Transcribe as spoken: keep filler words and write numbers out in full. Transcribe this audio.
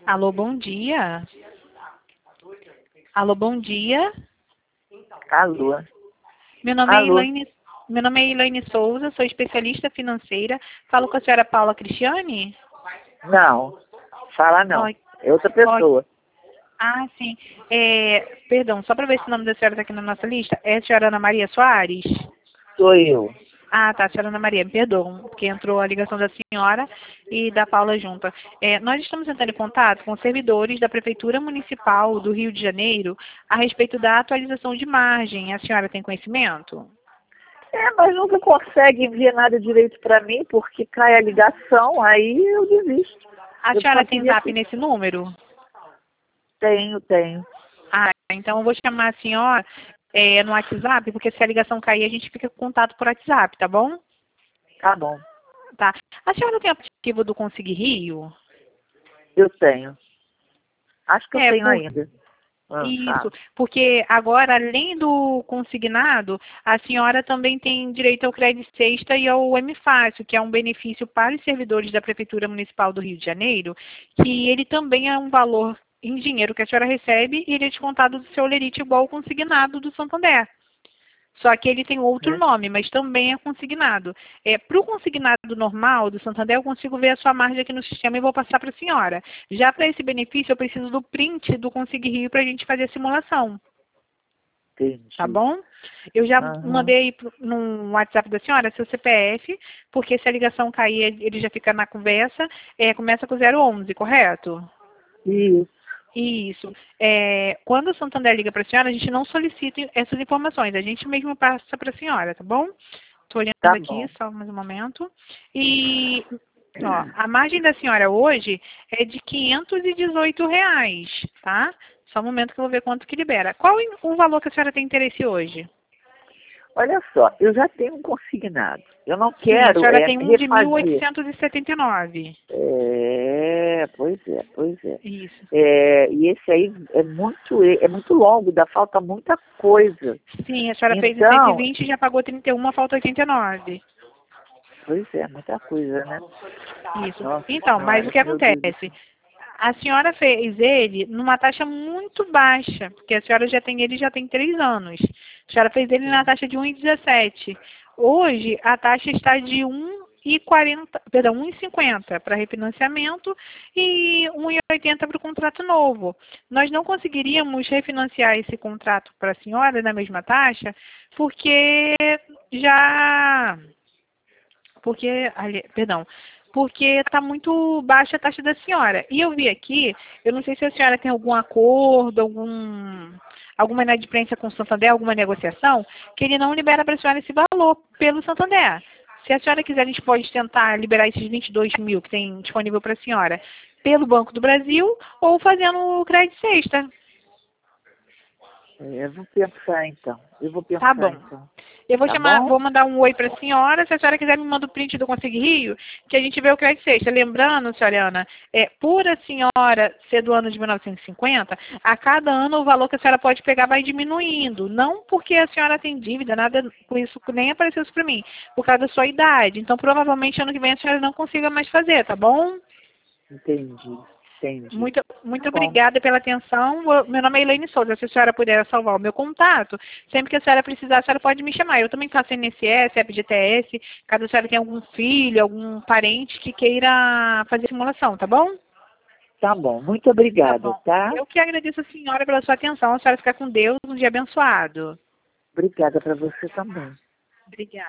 Alô, bom dia. Alô, bom dia. Alô. Meu nome é Alô. Elaine, meu nome é Elaine Souza, sou especialista financeira. Falo com a senhora Paula Cristiane? Não, fala não. Ó, É outra ó, pessoa. ah, sim. É, perdão, só para ver se o nome da senhora está aqui na nossa lista. É a senhora Ana Maria Soares? Sou eu. Ah, tá, senhora Ana Maria, me perdoam, porque entrou a ligação da senhora e da Paula junta. É, nós estamos entrando em contato com servidores da Prefeitura Municipal do Rio de Janeiro a respeito da atualização de margem. A senhora tem conhecimento? É, mas nunca consegue enviar nada direito para mim, porque cai a ligação, aí eu desisto. A Eu senhora só tem queria zap que... nesse número? Tenho, tenho. Ah, então eu vou chamar a senhora é, no WhatsApp, porque se a ligação cair, a gente fica com contato por WhatsApp, tá bom? Tá bom. Tá. A senhora tem aplicativo do Consegui Rio? Eu tenho. Acho que eu É, tenho por, ainda. Ah, isso, fala. porque agora, além do consignado, a senhora também tem direito ao crédito sexta e ao M Fácil, que é um benefício para os servidores da Prefeitura Municipal do Rio de Janeiro, que ele também é um valor em dinheiro que a senhora recebe e ele é descontado do seu lerite igual ao consignado do Santander. Só que ele tem outro É. nome, mas também é consignado. É, para o consignado normal do Santander, eu consigo ver a sua margem aqui no sistema e vou passar para a senhora. Já para esse benefício, eu preciso do print do Consegui Rio para a gente fazer a simulação. Tá Entendi. bom? Eu já Aham. mandei aí pro- no WhatsApp da senhora seu C P F, porque se a ligação cair, ele já fica na conversa. É, começa com zero onze, correto? Isso. Isso. É, quando o Santander liga para a senhora, a gente não solicita essas informações, a gente mesmo passa para a senhora, tá bom? Estou olhando Tá aqui, bom. só mais um momento. E, ó, a margem da senhora hoje é de quinhentos e dezoito reais, tá? Só um momento que eu vou ver quanto que libera. Qual o valor que a senhora tem interesse hoje? Olha só, eu já tenho um consignado. Eu não Sim, a quero senhora é, tem um de mil refazer. oitocentos e setenta e nove. É, pois é, pois é. Isso. É, e esse aí é muito, é muito longo, dá falta muita coisa. Sim, a senhora fez em cento e Então, vinte e já pagou trinta e um, falta oitenta e nove. pois é, muita coisa, né? Isso. Nossa Então, mas o senhora, que meu Deus do acontece? céu. A senhora fez ele numa taxa muito baixa, porque a senhora já tem ele já tem três anos. A senhora fez ele na taxa de um vírgula dezessete. Hoje, a taxa está de um vírgula quarenta, perdão, um vírgula cinquenta para refinanciamento e um vírgula oitenta para o contrato novo. Nós não conseguiríamos refinanciar esse contrato para a senhora na mesma taxa, porque já porque, ali- perdão, porque está muito baixa a taxa da senhora. E eu vi aqui, eu não sei se a senhora tem algum acordo, algum, alguma inadimplência com o Santander, alguma negociação, que ele não libera para a senhora esse valor pelo Santander. Se a senhora quiser, a gente pode tentar liberar esses vinte e dois mil que tem disponível para a senhora pelo Banco do Brasil ou fazendo o crédito sexta. É, eu vou pensar então. Eu vou Tá pensar bom. então. Eu vou Tá chamar, bom? vou mandar um oi para a senhora. Se a senhora quiser, me manda o print do Consegui Rio, que a gente vê o crédito sexta. Lembrando, senhora Ana, é, por a senhora ser do ano de mil novecentos e cinquenta, a cada ano o valor que a senhora pode pegar vai diminuindo. Não porque a senhora tem dívida, nada com isso, nem apareceu isso para mim, por causa da sua idade. Então, provavelmente, ano que vem a senhora não consiga mais fazer, tá bom? Entendi, entendi. Muito, muito Tá bom, obrigada pela atenção. Eu- Meu nome é Elaine Souza. Se a senhora puder salvar o meu contato, sempre que a senhora precisar, a senhora pode me chamar. Eu também faço N S S, F G T S, caso a senhora tenha algum filho, algum parente que queira fazer simulação, tá bom? tá bom. Muito Tá obrigada, bom. tá? Eu que agradeço a senhora pela sua atenção. A senhora fica com Deus. Um dia abençoado. Obrigada para você também. Obrigada.